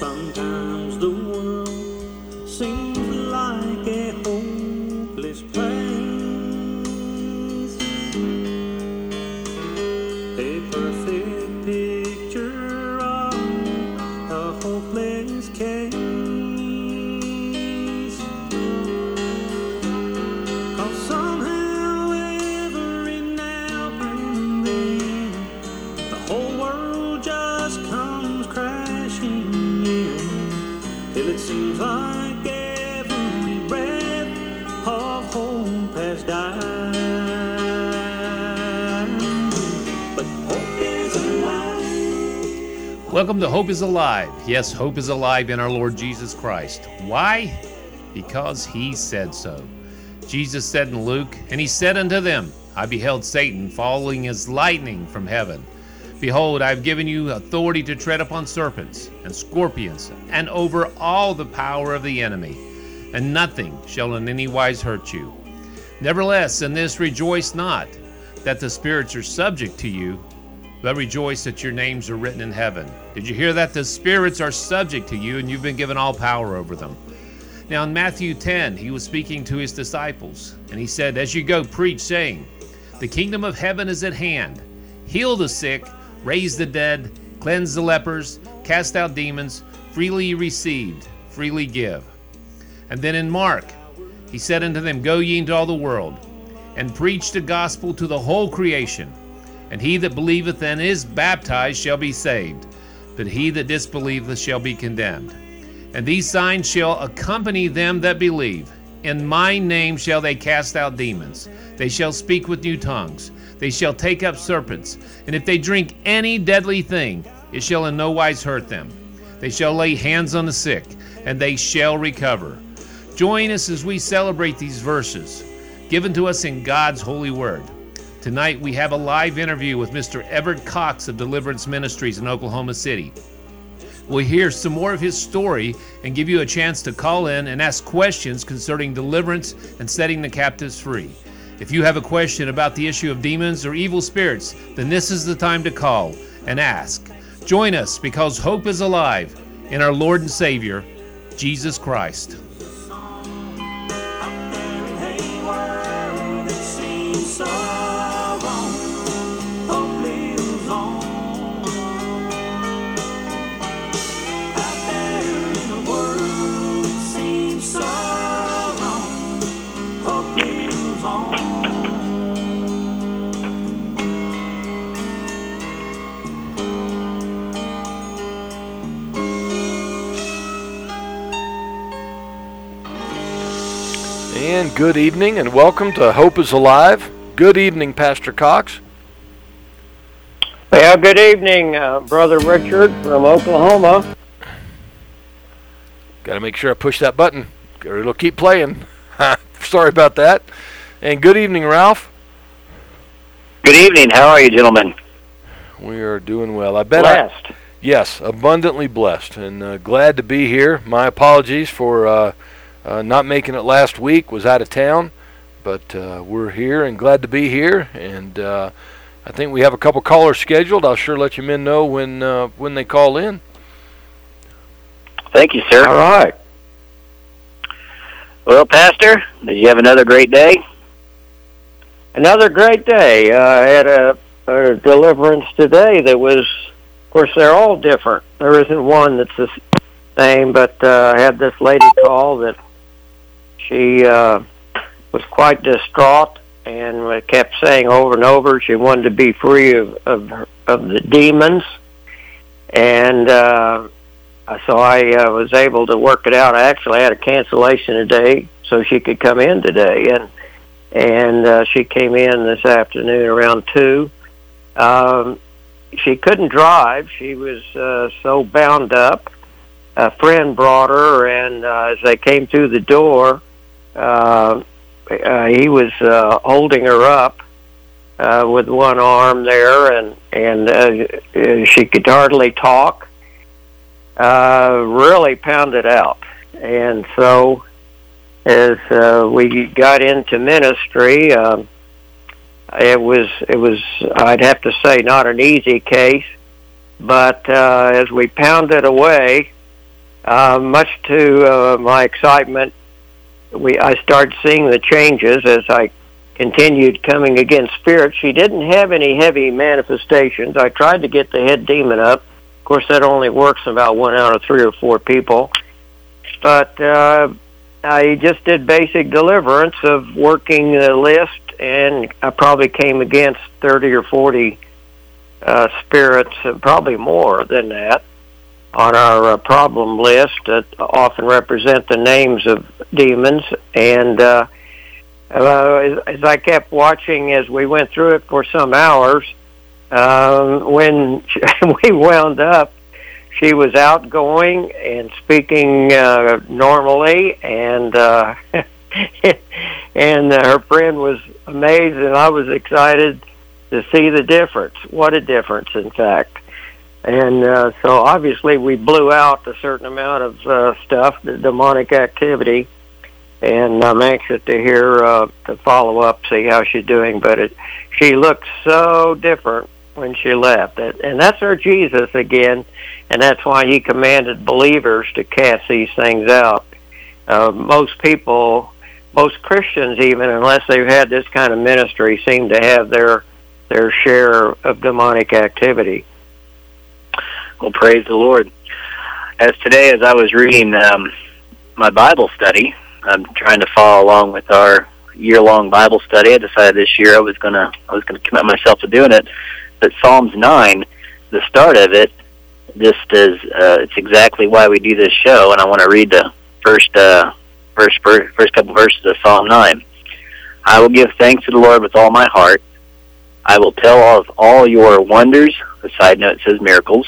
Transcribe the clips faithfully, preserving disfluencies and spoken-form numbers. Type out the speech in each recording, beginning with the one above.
Sometimes the world seems like a hopeless place, a perfect picture of a hopeless case. Cause somehow every now and then the whole world just comes crashing in, till it seems like every breath of hope has died. But hope is alive. Welcome to Hope is Alive. Yes, hope is alive in our Lord Jesus Christ. Why? Because he said so. Jesus said in Luke, "And he said unto them, I beheld Satan falling as lightning from heaven. Behold, I have given you authority to tread upon serpents and scorpions, and over all the power of the enemy, and nothing shall in any wise hurt you. Nevertheless, in this rejoice not, that the spirits are subject to you, but rejoice that your names are written in heaven." Did you hear that? The spirits are subject to you, and you've been given all power over them. Now in Matthew ten, he was speaking to his disciples, and he said, "As you go, preach, saying, the kingdom of heaven is at hand. Heal the sick, raise the dead, cleanse the lepers, cast out demons. Freely you received, freely give." And then in Mark, he said unto them, "Go ye into all the world, and preach the gospel to the whole creation. And he that believeth and is baptized shall be saved, but he that disbelieveth shall be condemned. And these signs shall accompany them that believe. In my name shall they cast out demons. They shall speak with new tongues. They shall take up serpents. And if they drink any deadly thing, it shall in no wise hurt them. They shall lay hands on the sick, and they shall recover." Join us as we celebrate these verses given to us in God's holy word. Tonight we have a live interview with Mister Everett Cox of Deliverance Ministries in Oklahoma City. We'll hear some more of his story and give you a chance to call in and ask questions concerning deliverance and setting the captives free. If you have a question about the issue of demons or evil spirits, then this is the time to call and ask. Join us, because hope is alive in our Lord and Savior, Jesus Christ. And good evening, and welcome to Hope is Alive. Good evening, Pastor Cox. Well, good evening, uh, Brother Richard from Oklahoma. Got to make sure I push that button, or it'll keep playing. Sorry about that. And good evening, Ralph. Good evening. How are you, gentlemen? We are doing well. I bet Blessed. I, yes, abundantly blessed, and uh, glad to be here. My apologies for uh, uh, not making it last week. Was out of town, but uh, we're here and glad to be here. And uh, I think we have a couple callers scheduled. I'll sure let you men know when uh, when they call in. Thank you, sir. All right. Well, Pastor, did you have another great day? Another great day. Uh, I had a, a deliverance today that was, of course, they're all different. There isn't one that's the same, but uh, I had this lady call that she uh, was quite distraught and kept saying over and over she wanted to be free of, of, her, of the demons. And uh, so I uh, was able to work it out. I actually had a cancellation today so she could come in today. And And uh, she came in this afternoon around two. Um, she couldn't drive. She was uh, so bound up. A friend brought her, and uh, as they came through the door, uh, uh, he was uh, holding her up uh, with one arm there, and, and uh, she could hardly talk. Uh, really pounded out. And so as uh, we got into ministry, um, it was it was I'd have to say not an easy case, but uh, as we pounded away, uh, much to uh, my excitement, we I started seeing the changes as I continued coming against spirits. She didn't have any heavy manifestations. I tried to get the head demon up. Of course, that only works in about one out of three or four people. But uh, I just did basic deliverance of working the list, and I probably came against thirty or forty uh, spirits, uh, probably more than that, on our uh, problem list that often represent the names of demons. And uh, uh, as, as I kept watching as we went through it for some hours, um, when we wound up, she was outgoing and speaking uh, normally, and uh, and her friend was amazed, and I was excited to see the difference. What a difference, in fact. And uh, so obviously we blew out a certain amount of uh, stuff, the demonic activity, and I'm anxious to hear uh, the follow-up, see how she's doing. But it, she looked so different when she left. And that's our Jesus again, and that's why he commanded believers to cast these things out. Uh, most people, most Christians even, unless they've had this kind of ministry, seem to have their their share of demonic activity. Well, praise the Lord. As today, as I was reading um, my Bible study, I'm trying to follow along with our year-long Bible study. I decided this year I was gonna I was gonna commit myself to doing it. But Psalms nine, the start of it, just is uh, it's exactly why we do this show. And I want to read the first uh, first first couple verses of Psalm nine. I will give thanks to the Lord with all my heart. I will tell of all your wonders. The side note says miracles.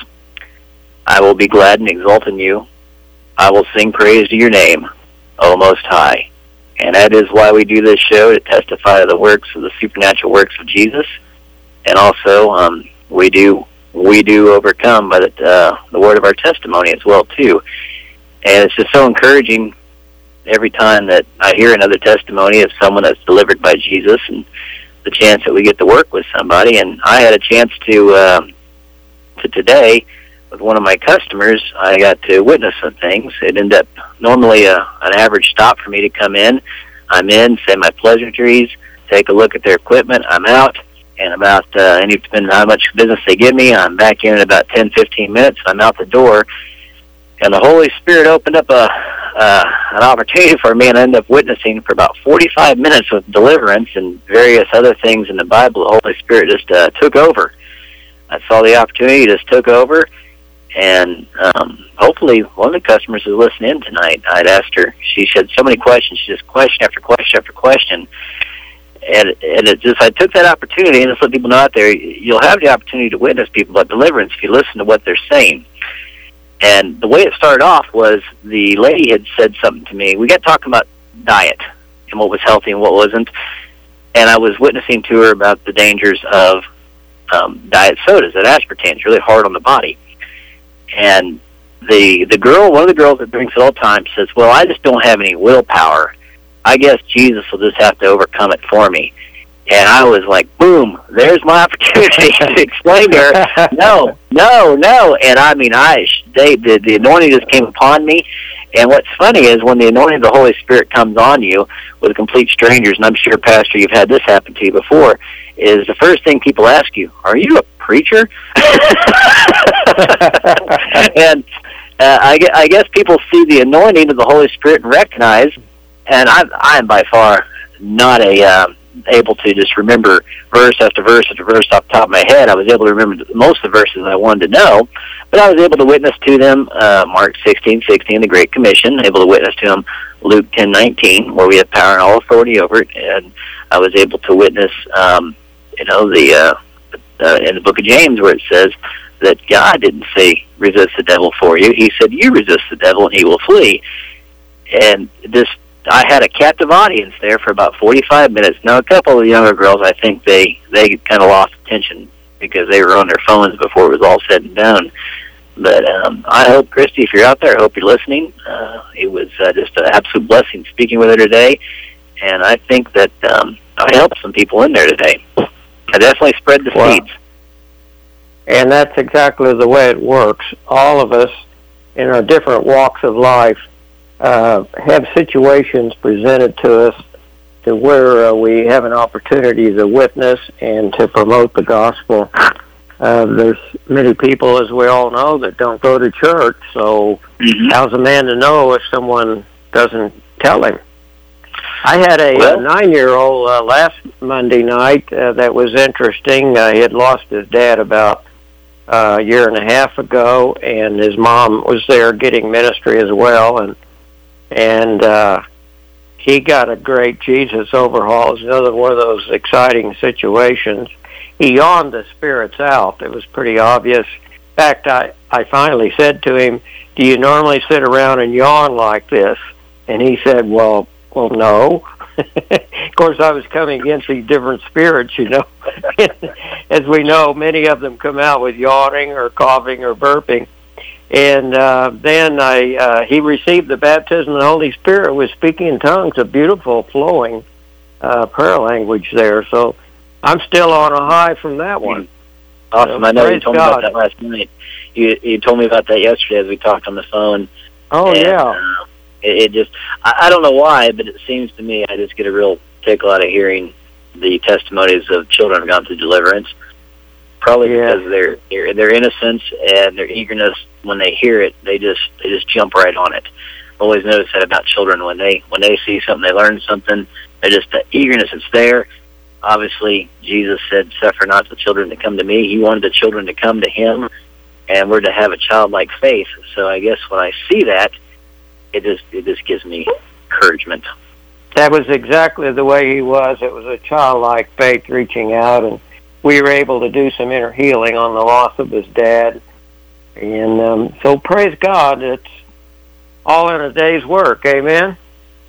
I will be glad and exult in you. I will sing praise to your name, O Most High. And that is why we do this show, to testify to the works of the supernatural works of Jesus. And also, um, we do we do overcome by the, uh, the word of our testimony as well, too. And it's just so encouraging every time that I hear another testimony of someone that's delivered by Jesus, and the chance that we get to work with somebody. And I had a chance to, uh, to today, with one of my customers, I got to witness some things. It ended up normally a, an average stop for me to come in. I'm in, say my pleasantries, take a look at their equipment, I'm out. And about, uh, any depending on how much business they give me, I'm back in in about ten, fifteen minutes. I'm out the door. And the Holy Spirit opened up a uh, an opportunity for me, and I ended up witnessing for about forty-five minutes with deliverance and various other things in the Bible. The Holy Spirit just uh, took over. I saw the opportunity, just took over. And um, hopefully one of the customers is listening in tonight. I'd asked her, she had so many questions. She just question after question after question. And, and it just, I took that opportunity, and just let people know out there, you'll have the opportunity to witness people about deliverance if you listen to what they're saying. And the way it started off was the lady had said something to me. We got talking about diet and what was healthy and what wasn't. And I was witnessing to her about the dangers of um, diet sodas, that aspartame is really hard on the body. And the the girl, one of the girls that drinks it all the time, says, well, I just don't have any willpower. I guess Jesus will just have to overcome it for me. And I was like, boom, there's my opportunity to explain to her, no, no, no. And I mean, I they, the, the anointing just came upon me. And what's funny is when the anointing of the Holy Spirit comes on you with complete strangers, and I'm sure, Pastor, you've had this happen to you before, is the first thing people ask you, are you a preacher? And uh, I, I guess people see the anointing of the Holy Spirit and recognize, and I, I am by far not a uh, able to just remember verse after verse after verse off the top of my head. I was able to remember most of the verses I wanted to know, but I was able to witness to them uh, Mark sixteen sixteen, the Great Commission, able to witness to them Luke ten nineteen, where we have power and all authority over it, and I was able to witness, um, you know, the uh, uh, in the book of James where it says that God didn't say resist the devil for you. He said you resist the devil and he will flee. And this, I had a captive audience there for about forty-five minutes. Now, a couple of the younger girls, I think they, they kind of lost attention because they were on their phones before it was all said and done. But um, I hope, Christy, if you're out there, I hope you're listening. Uh, it was uh, just an absolute blessing speaking with her today. And I think that um, I helped some people in there today. I definitely spread the wow. seeds. And that's exactly the way it works. All of us in our different walks of life uh, have situations presented to us to where uh, we have an opportunity to witness and to promote the gospel. Uh, there's many people, as we all know, that don't go to church, so mm-hmm. how's a man to know if someone doesn't tell him? I had a, well, a nine-year-old uh, last Monday night uh, that was interesting. Uh, he had lost his dad about uh, a year and a half ago, and his mom was there getting ministry as well, and and uh, he got a great Jesus overhaul. It was another one of those exciting situations. He yawned the spirits out. It was pretty obvious. In fact, I, I finally said to him, do you normally sit around and yawn like this? And he said, well, well, no. Of course, I was coming against these different spirits, you know. As we know, many of them come out with yawning or coughing or burping. And uh, then I, uh, he received the baptism of the Holy Spirit, was speaking in tongues, a beautiful flowing uh, prayer language there. So I'm still on a high from that one. Awesome. So, I know you told God. me about that last night. You, you told me about that yesterday as we talked on the phone. Oh, and, yeah. Uh, it, it just, I, I don't know why, but it seems to me I just get a real tickle out of hearing the testimonies of children who have gone through deliverance. Probably yeah. because their, their their innocence and their eagerness, when they hear it, they just they just jump right on it. I've always noticed that about children. When they when they see something, they learn something, they just, the eagerness is there. Obviously, Jesus said, suffer not the children to come to me. He wanted the children to come to him, and we're to have a childlike faith. So I guess when I see that, it just it just gives me encouragement. That was exactly the way he was. It was a childlike faith reaching out, and we were able to do some inner healing on the loss of his dad. And um, so praise God, it's all in a day's work. Amen?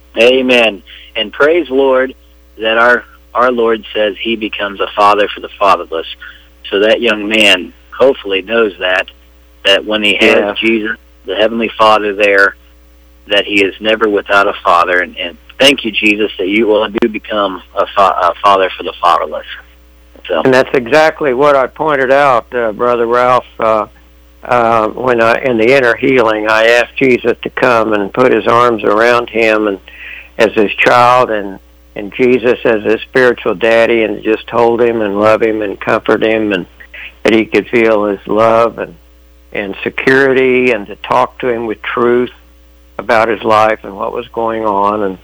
Amen. And praise Lord that our, our Lord says he becomes a father for the fatherless. So that young man hopefully knows that, that when he has yeah. Jesus, the Heavenly Father there, that he is never without a father. And, and thank you, Jesus, that you will do become a, fa- a father for the fatherless. So. And that's exactly what I pointed out, uh, Brother Ralph, uh, uh, when I, in the inner healing, I asked Jesus to come and put his arms around him and as his child, and, and Jesus as his spiritual daddy, and just hold him and love him and comfort him, and that he could feel his love and, and security, and to talk to him with truth about his life and what was going on. And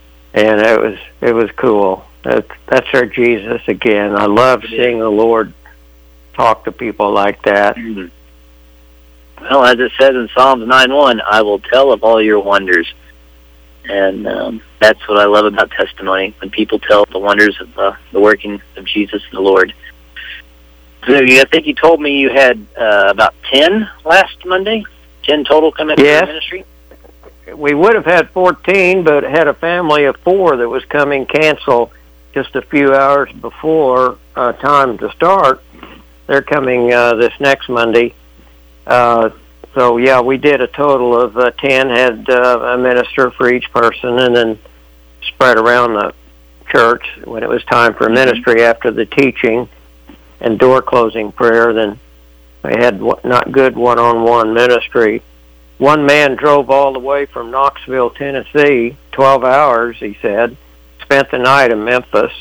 and it was it was cool. That's, that's our Jesus again. I love seeing the Lord talk to people like that. Well, as it says in Psalms nine one, I will tell of all your wonders. And um, that's what I love about testimony, when people tell the wonders of uh, the working of Jesus the Lord. So I think you told me you had uh, about ten last Monday, ten total come into yes. the ministry? We would have had fourteen, but had a family of four that was coming cancel just a few hours before uh, time to start. They're coming uh, this next Monday. Uh, so, yeah, we did a total of uh, ten, had uh, a minister for each person, and then spread around the church when it was time for ministry after the teaching and door-closing prayer. Then we had not good one-on-one ministry. One man drove all the way from Knoxville, Tennessee, twelve hours, he said, spent the night in Memphis,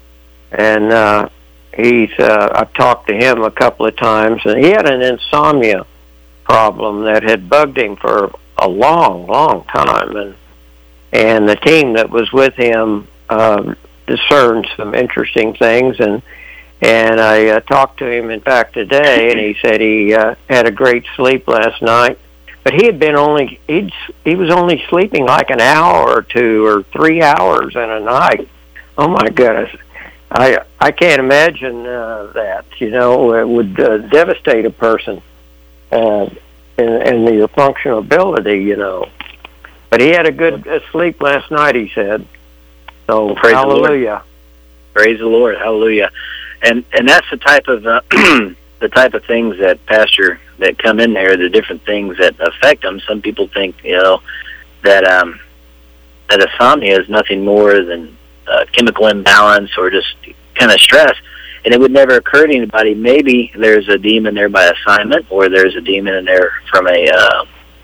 and uh, he's. Uh, I've talked to him a couple of times, and he had an insomnia problem that had bugged him for a long, long time, and and the team that was with him um, discerned some interesting things, and and I uh, talked to him, in fact, today, and he said he uh, had a great sleep last night. But he had been only, he'd, he was only sleeping like an hour or two or three hours in a night. Oh, my goodness. I I can't imagine uh, that, you know. It would uh, devastate a person uh, and, and your functional ability, you know. But he had a good uh, sleep last night, he said. So, Praise hallelujah. The Praise the Lord. Hallelujah. And and that's the type of... Uh, the type of things that pastor that come in there, the different things that affect them. Some people think, you know, that um, that insomnia is nothing more than uh, chemical imbalance or just kind of stress, and it would never occur to anybody. Maybe there's a demon there by assignment, or there's a demon in there from a uh,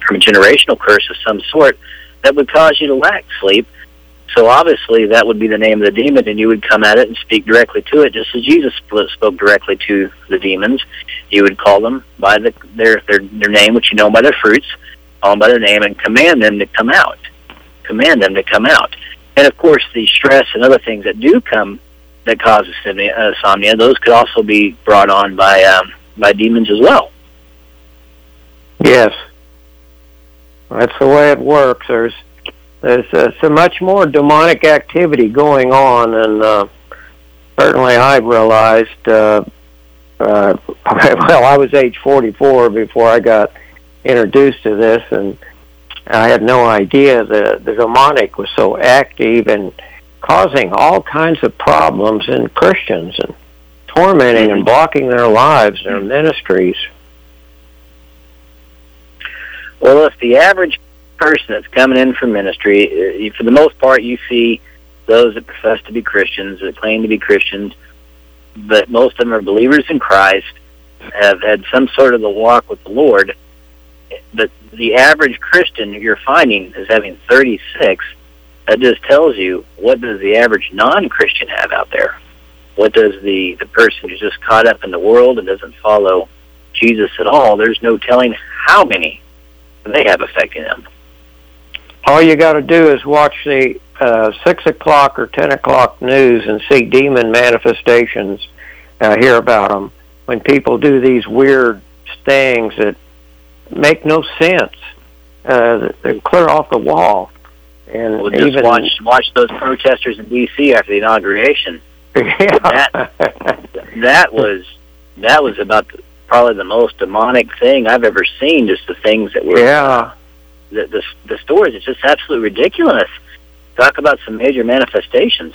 from a generational curse of some sort that would cause you to lack sleep. So obviously that would be the name of the demon, and you would come at it and speak directly to it, just as Jesus spoke directly to the demons. You would call them by the, their, their their name, which you know by their fruits, call them by their name, and command them to come out. Command them to come out. And of course, the stress and other things that do come that cause insomnia, those could also be brought on by um, by demons as well. Yes, that's the way it works. There's There's uh, so much more demonic activity going on, and uh, certainly I realized, uh, uh, well, I was age forty-four before I got introduced to this, and I had no idea that the demonic was so active and causing all kinds of problems in Christians and tormenting and blocking their lives, their ministries. Well, if the average person that's coming in for ministry, for the most part, you see those that profess to be Christians, that claim to be Christians, but most of them are believers in Christ, have had some sort of a walk with the Lord. But the average Christian you're finding is having thirty-six. That just tells you, what does the average non-Christian have out there? What does the, the person who's just caught up in the world and doesn't follow Jesus at all? There's no telling how many they have affecting them. All you got to do is watch the uh, six o'clock or ten o'clock news and see demon manifestations, uh, hear about them. When people do these weird things that make no sense, uh, they clear off the wall. And we'll just even watch watch those protesters in D C after the inauguration. Yeah. That that was that was about the, probably the most demonic thing I've ever seen. Just the things that were yeah. The, the the stories, it's just absolutely ridiculous. Talk about some major manifestations.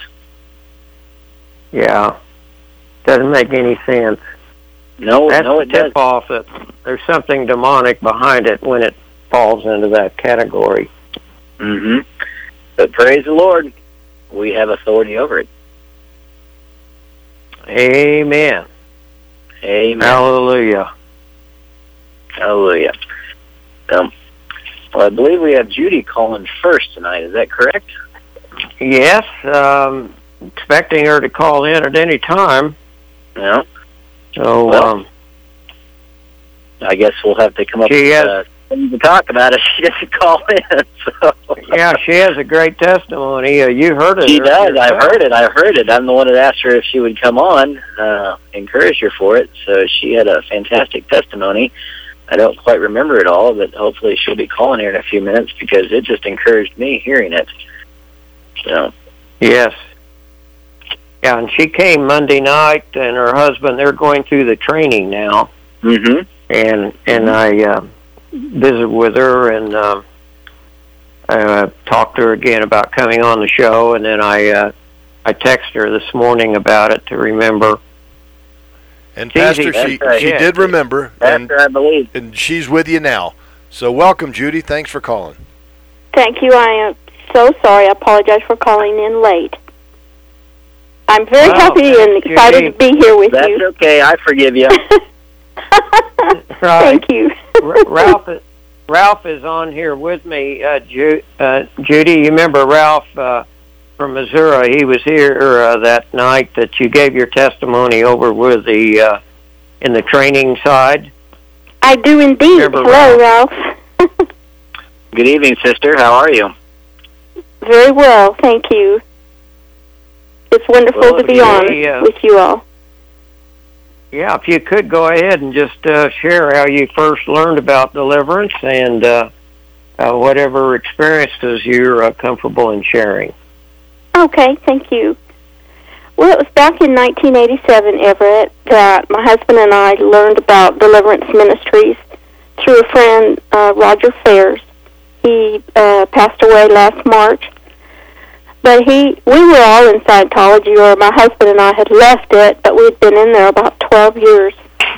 Yeah. Doesn't make any sense. No, That's no, it the tip does. off that there's something demonic behind it when it falls into that category. Mm-hmm. But praise the Lord, we have authority over it. Amen. Amen. Hallelujah. Hallelujah. Um, well, I believe we have Judy calling first tonight. Is that correct? Yes, um, expecting her to call in at any time. Yeah. So, well, um, I guess we'll have to come up she with has, uh, something to talk about if she doesn't call in. So. Yeah, she has a great testimony. Uh, you heard it. She does. yourself. I've heard it. I've heard it. I'm the one that asked her if she would come on, uh, encouraged her for it. So she had a fantastic testimony. I don't quite remember it all, but hopefully she'll be calling here in a few minutes because it just encouraged me hearing it. So. Yes. Yeah, and she came Monday night, and her husband, they're going through the training now. Mm-hmm. And and I uh, visited with her and uh, uh, talked to her again about coming on the show, and then I uh, I texted her this morning about it to remember. And It's Pastor, easy. she, That's she right. did remember, and, Pastor, I believe. and she's with you now. So welcome, Judy. Thanks for calling. Thank you. I am so sorry. I apologize for calling in late. I'm very Wow, happy and Judy. excited to be here with That's you. okay. I forgive you. Right. Thank you. R- Ralph, is- Ralph is on here with me. Uh, Ju- uh, Judy, you remember Ralph uh, from Missouri? He was here uh, that night that you gave your testimony over with the uh, in the training side. I do indeed. Remember Hello, Ralph. Good evening, sister. How are you? Very well, thank you. It's wonderful Well, to be yeah, on yeah. with you all. Yeah, if you could go ahead and just uh, share how you first learned about deliverance and uh, uh, whatever experiences you're uh, comfortable in sharing. Okay, thank you. Well, it was back in nineteen eighty-seven, Everett, that my husband and I learned about deliverance ministries through a friend, uh, Roger Fairs. He uh, passed away last March. But he, we were all in Scientology, or my husband and I had left it, but we'd been in there about twelve years.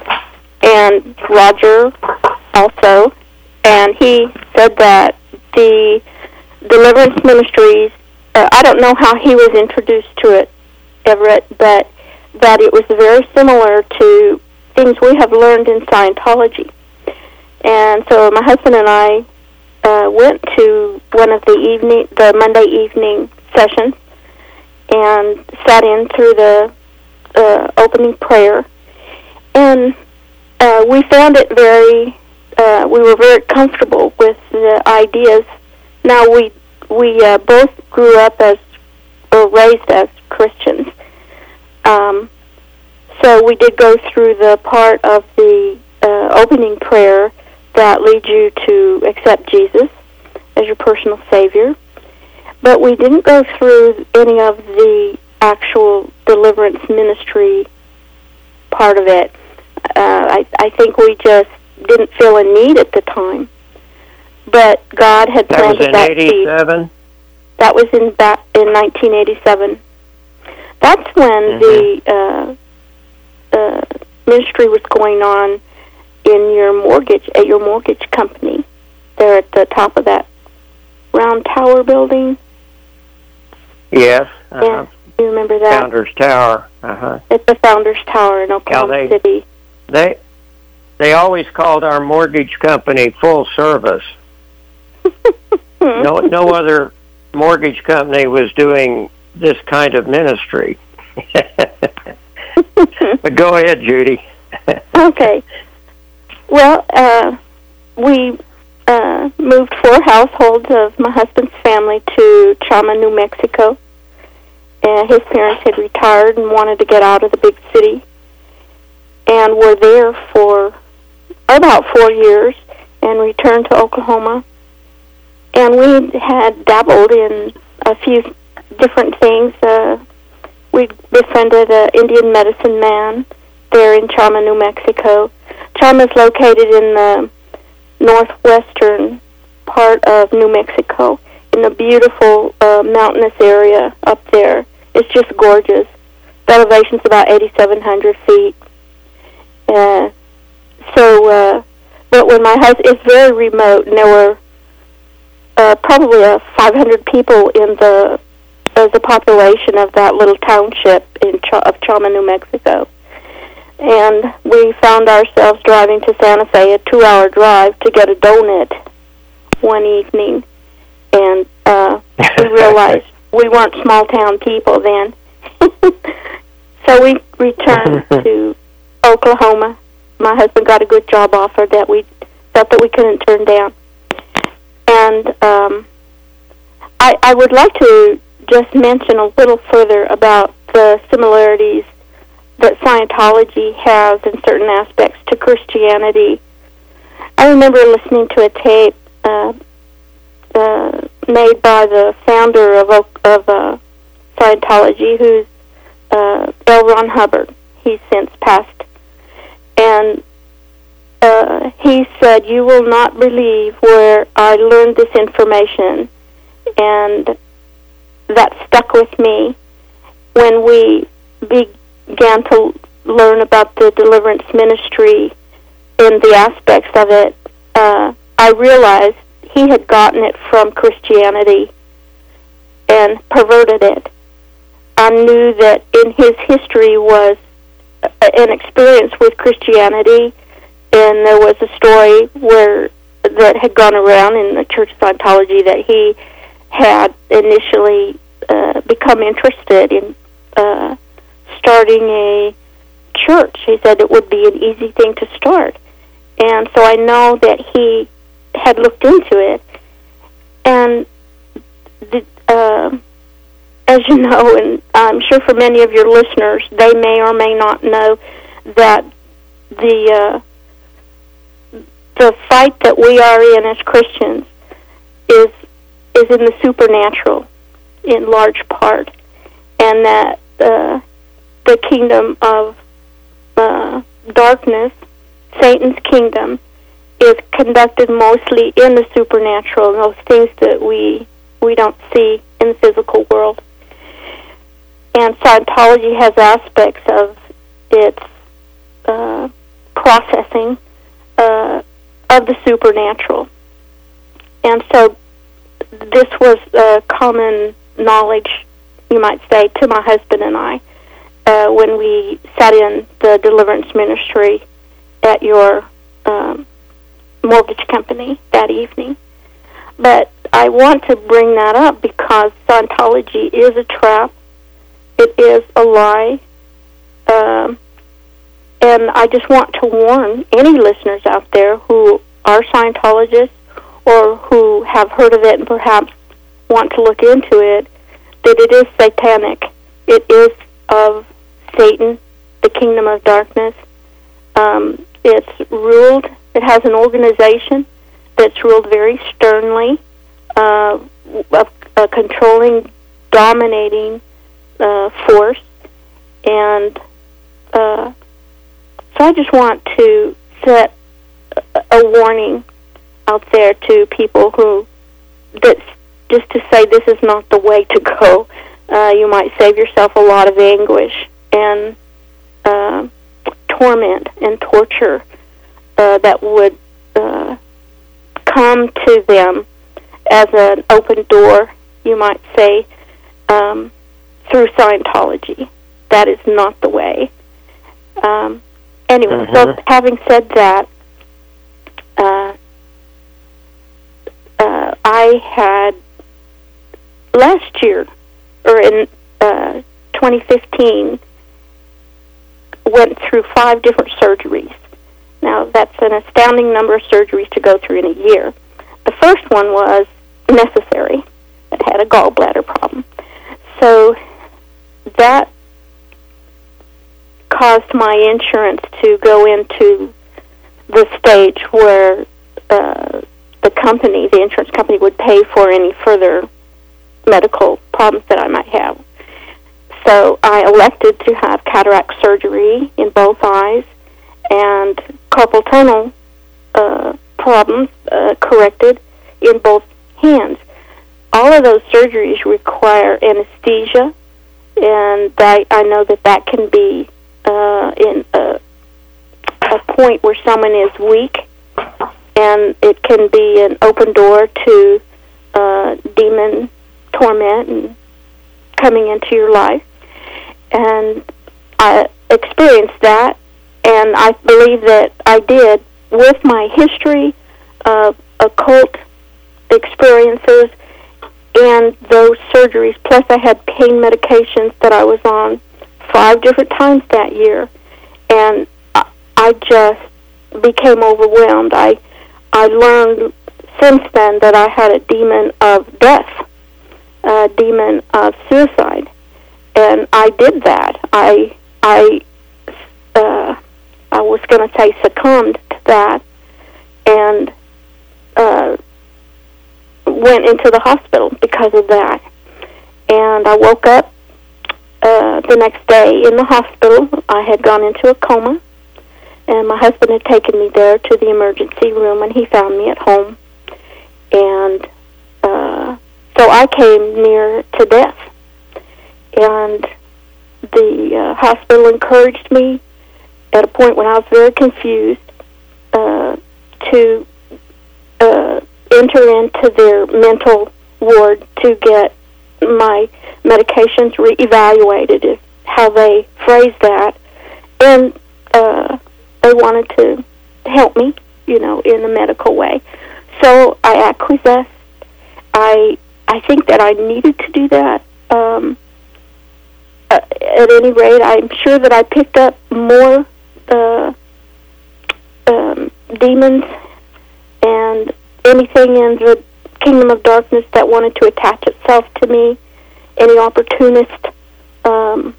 And Roger also, and he said that the deliverance ministries, uh, I don't know how he was introduced to it, Everett, but that it was very similar to things we have learned in Scientology. And so my husband and I uh, went to one of the evening, the Monday evening sessions, and sat in through the uh, opening prayer, and uh, we found it very. Uh, we were very comfortable with the ideas. Now we we uh, both grew up as or raised as Christians, um, so we did go through the part of the uh, opening prayer that leads you to accept Jesus as your personal Savior. But we didn't go through any of the actual deliverance ministry part of it. Uh, I, I think we just didn't feel a need at the time. But God had That was planted in that seed. eighty-seven? That was in ba- in nineteen eighty-seven. That's when Mhm. the uh, uh, ministry was going on in your mortgage, at your mortgage company, there at the top of that round tower building. Yes. Uh-huh. Yeah, you remember that? Founders Tower. Uh-huh. At the Founders Tower in Oklahoma they- City. They they always called our mortgage company Full Service. No no other mortgage company was doing this kind of ministry. But go ahead, Judy. Okay. Well, uh, we uh, moved four households of my husband's family to Chama, New Mexico. Uh, his parents had retired and wanted to get out of the big city, and were there for about four years and returned to Oklahoma. And we had dabbled in a few different things. Uh, we befriended an Indian medicine man there in Chama, New Mexico. Chama is located in the northwestern part of New Mexico, in a beautiful uh, mountainous area up there. It's just gorgeous. The elevation's about eighty-seven hundred feet. Uh, so, uh, but when my husband, it's very remote, and there were uh, probably uh, five hundred people in the as the population of that little township in Ch- of Chama, New Mexico. And we found ourselves driving to Santa Fe, a two-hour drive, to get a donut one evening. And uh, we realized we weren't small-town people then. So we returned to Oklahoma. My husband got a good job offer that we felt that we couldn't turn down. And um, I, I would like to just mention a little further about the similarities that Scientology has in certain aspects to Christianity. I remember listening to a tape uh, uh, made by the founder of, of uh, Scientology, who's uh, L. Ron Hubbard. He's since passed. And uh, he said, "You will not believe where I learned this information." And that stuck with me when we began to learn about the deliverance ministry and the aspects of it. Uh, I realized he had gotten it from Christianity and perverted it. I knew that in his history was an experience with Christianity, and there was a story where that had gone around in the Church of Scientology that he had initially uh, become interested in uh, starting a church. He said it would be an easy thing to start. And so I know that he had looked into it. And the, uh, as you know, and I'm sure for many of your listeners, they may or may not know that the uh, the fight that we are in as Christians is is in the supernatural in large part, and that uh, the kingdom of uh, darkness, Satan's kingdom, is conducted mostly in the supernatural, and those things that we we don't see in the physical world. And Scientology has aspects of its uh, processing uh, of the supernatural. And so this was uh, common knowledge, you might say, to my husband and I uh, when we sat in the deliverance ministry at your um, mortgage company that evening. But I want to bring that up because Scientology is a trap. It is a lie. Um, and I just want to warn any listeners out there who are Scientologists or who have heard of it and perhaps want to look into it, that it is satanic. It is of Satan, the kingdom of darkness. Um, it's ruled, it has an organization that's ruled very sternly, uh, a, a controlling, dominating uh, force. And uh, so I just want to set a, a warning out there to people who, that's just to say this is not the way to go. Uh, you might save yourself a lot of anguish and uh, torment and torture uh, that would uh, come to them as an open door, you might say, um, through Scientology. That is not the way. Um, anyway, Mm-hmm. so having said that, uh, uh, I had last year, or in uh, twenty fifteen, went through five different surgeries. Now, that's an astounding number of surgeries to go through in a year. The first one was necessary. It had a gallbladder problem. So that caused my insurance to go into the stage where uh, the company, the insurance company, would pay for any further medical problems that I might have. So I elected to have cataract surgery in both eyes and carpal tunnel uh, problems uh, corrected in both hands. All of those surgeries require anesthesia, and I, I know that that can be uh, in a, a point where someone is weak, and it can be an open door to uh, demon torment and coming into your life. And I experienced that, and I believe that I did with my history of occult experiences and those surgeries, plus I had pain medications that I was on five different times that year, and I, I just became overwhelmed. I I learned since then that I had a demon of death, a demon of suicide, and I did that. I I uh, I was going to say succumbed to that, and uh, went into the hospital because of that. And I woke up uh, the next day in the hospital. I had gone into a coma, and my husband had taken me there to the emergency room, and he found me at home. And uh, so I came near to death. And the uh, hospital encouraged me at a point when I was very confused uh, to uh, enter into their mental ward to get my medications re-evaluated, is how they phrased that. And uh, they wanted to help me, you know, in a medical way. So I acquiesced. I I think that I needed to do that. Um, uh, at any rate, I'm sure that I picked up more uh, um, demons and anything in the kingdom of darkness that wanted to attach itself to me, any opportunist um,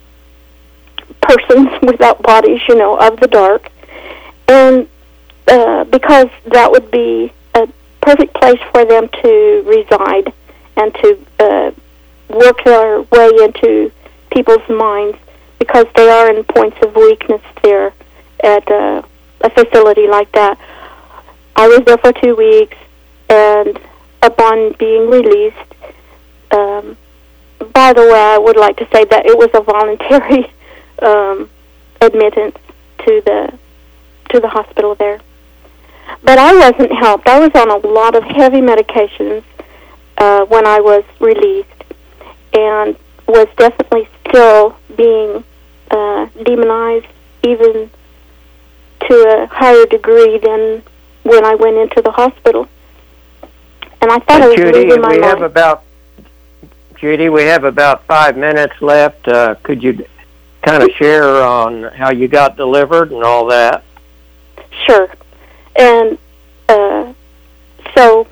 persons without bodies, you know, of the dark. And uh, because that would be a perfect place for them to reside and to uh, work their way into people's minds, because they are in points of weakness there at uh, a facility like that. I was there for two weeks, and upon being released, um, by the way, I would like to say that it was a voluntary um, admittance to the to the hospital there. But I wasn't helped. I was on a lot of heavy medications uh, when I was released, and was definitely still being uh, demonized, even to a higher degree than when I went into the hospital. And I thought I was Judy, losing my we mind. have about Judy, we have about five minutes left. Uh, could you kind of share on how you got delivered and all that? Sure. And uh, so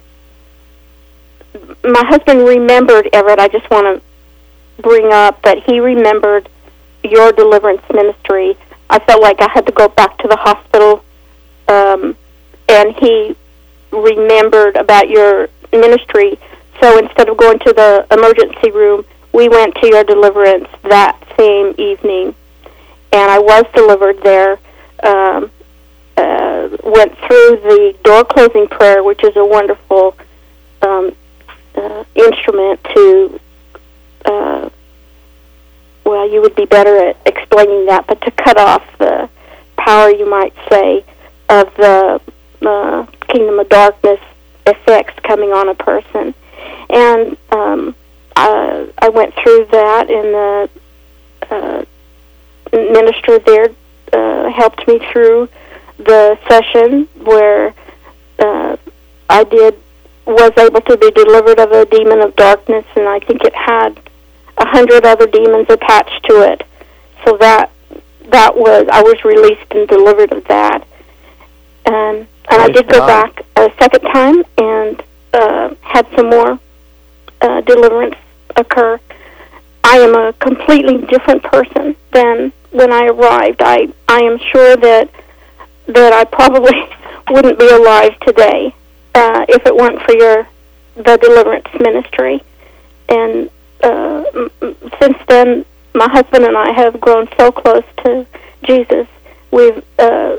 my husband remembered, Everett, I just want to bring up that he remembered your deliverance ministry. I felt like I had to go back to the hospital, um, and he remembered about your ministry. So instead of going to the emergency room, we went to your deliverance that same evening, and I was delivered there. Um, uh, went through the door closing prayer, which is a wonderful um, uh, instrument to, uh, well, you would be better at explaining that, but to cut off the power, you might say, of the uh, kingdom of darkness effects coming on a person. And um, I, I went through that, and the uh, minister there uh, helped me through the session where uh, I did was able to be delivered of a demon of darkness, and I think it had a hundred other demons attached to it. So that that was I was released and delivered of that. And and I did go back a second time and uh, had some more uh, deliverance occur. I am a completely different person than when I arrived. I I am sure that that I probably wouldn't be alive today uh, if it weren't for your the deliverance ministry. And uh, m- since then, my husband and I have grown so close to Jesus. We've uh,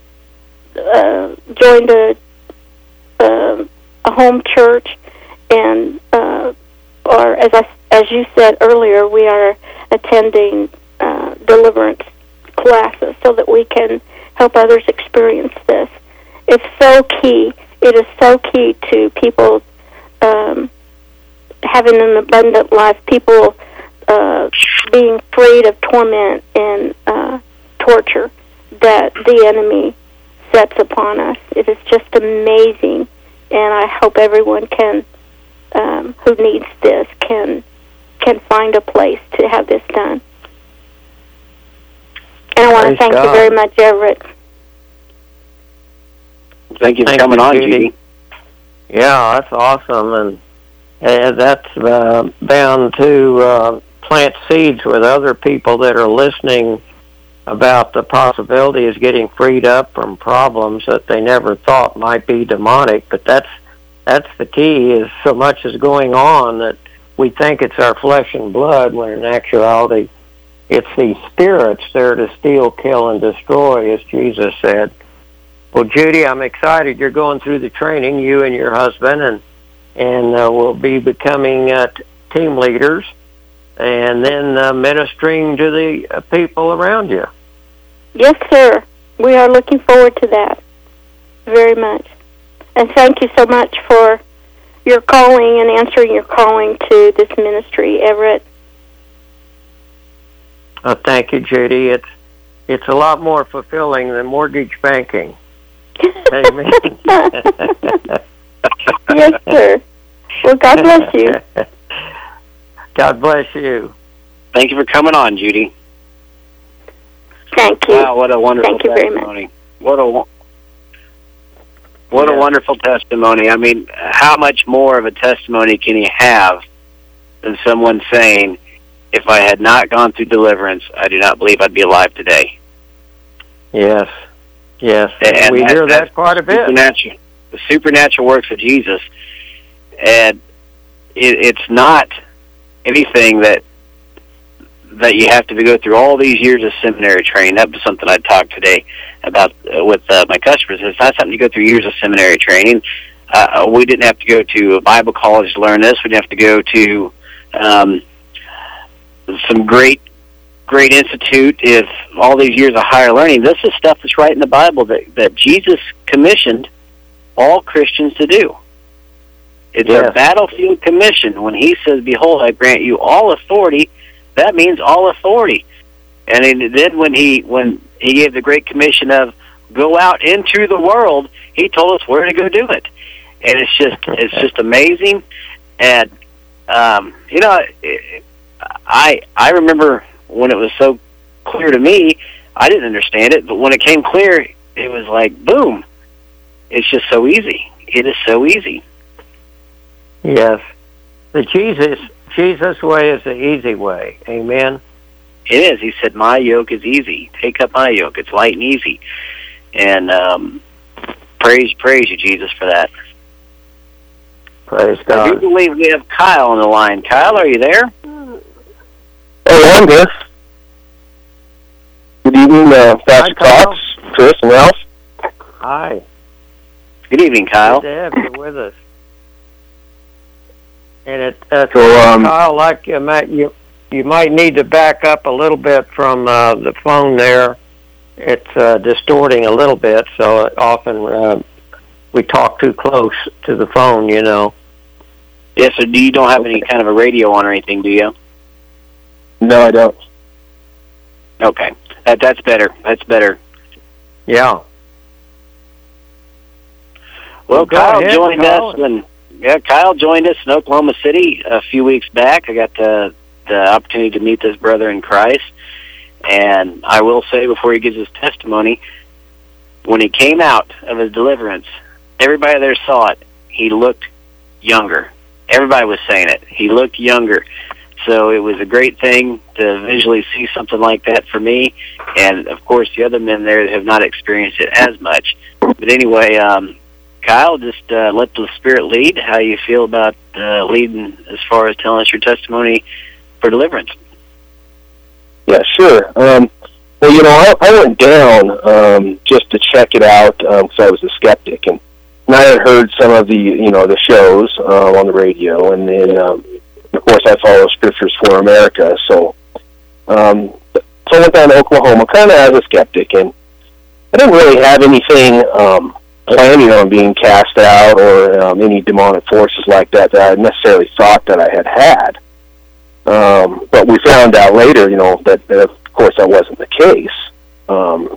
uh, joined a uh, a home church, and uh, or as I as you said earlier, we are attending uh, deliverance classes so that we can help others experience this. It's so key. It is so key to people um, having an abundant life, people uh, being freed of torment and uh, torture that the enemy sets upon us. It is just amazing, and I hope everyone can, um, who needs this, can can find a place to have this done. And I want to Praise thank God. you very much, Everett. Thank you for Thank coming you, on, Judy. Judy. Yeah, that's awesome, and uh, that's uh, bound to uh, plant seeds with other people that are listening about the possibility of getting freed up from problems that they never thought might be demonic. But that's that's the key, is so much is going on that we think it's our flesh and blood, when in actuality it's these spirits there to steal, kill, and destroy, as Jesus said. Well, Judy, I'm excited you're going through the training, you and your husband, and and uh, will be becoming uh, t- team leaders, and then uh, ministering to the uh, people around you. Yes, sir. We are looking forward to that very much. And thank you so much for your calling and answering your calling to this ministry, Everett. Uh, thank you, Judy. It's it's a lot more fulfilling than mortgage banking. Amen. Yes, sir. Well, God bless you. God bless you. Thank you for coming on, Judy. Thank you. Wow, what a wonderful Thank you very much. testimony. What a wo- what Yeah. a wonderful testimony. I mean, how much more of a testimony can you have than someone saying, if I had not gone through deliverance, I do not believe I'd be alive today. Yes. Yes. And we that- hear that's that quite a bit. Supernatural, the supernatural works of Jesus. And it, it's not anything that that you have to go through all these years of seminary training. That was something I talked today about uh, with uh, my customers. It's not something you go through years of seminary training. Uh, we didn't have to go to a Bible college to learn this. We didn't have to go to um, some great, great institute. If all these years of higher learning, this is stuff that's right in the Bible that, that Jesus commissioned all Christians to do. It's Yes. a battlefield commission. When he says, "Behold, I grant you all authority," that means all authority. And then when he when he gave the great commission of go out into the world, he told us where to go do it. and it's just it's just amazing. And um, you know, I I remember when it was so clear to me, I didn't understand it, but when it came clear, it was like boom. It's just so easy. It is so easy. Yes, the Jesus Jesus way is the easy way. Amen. It is. He said, "My yoke is easy. Take up my yoke. It's light and easy." And um, praise, praise you, Jesus, for that. Praise I do God. believe we have Kyle on the line. Kyle, are you there? Hey, I'm here. Good evening, uh, Pastor Kyle. Cox, Chris, and Ralph. Hi. Good evening, Kyle. Good to have you with us. And it, uh, So, um, Kyle, like you might you you might need to back up a little bit from uh, the phone there. It's uh, distorting a little bit, so often uh, we talk too close to the phone, you know. Yes, so do you don't have any kind of a radio on or anything, do you? No, I don't. Okay. That, that's better. That's better. Yeah. Well, Go Kyle ahead, joined Kyle. us, and yeah, Kyle joined us in Oklahoma City a few weeks back. I got the, the opportunity to meet this brother in Christ, and I will say before he gives his testimony, when he came out of his deliverance, everybody there saw it. He looked younger. Everybody was saying it. He looked younger. So it was a great thing to visually see something like that for me, and of course the other men there have not experienced it as much. But anyway, um, Kyle, just uh, let the Spirit lead. How you feel about uh, leading as far as telling us your testimony for deliverance? Yeah, sure. Um, well, you know, I, I went down um, just to check it out because um, I was a skeptic, and, and I had heard some of the, you know, the shows uh, on the radio, and then, um, of course, I follow Scriptures for America. So, um, so I went down to Oklahoma kind of as a skeptic, and I didn't really have anything um, planning on being cast out or um, any demonic forces like that that I necessarily thought that I had had. Um, but we found out later, you know, that, that of course that wasn't the case. Um,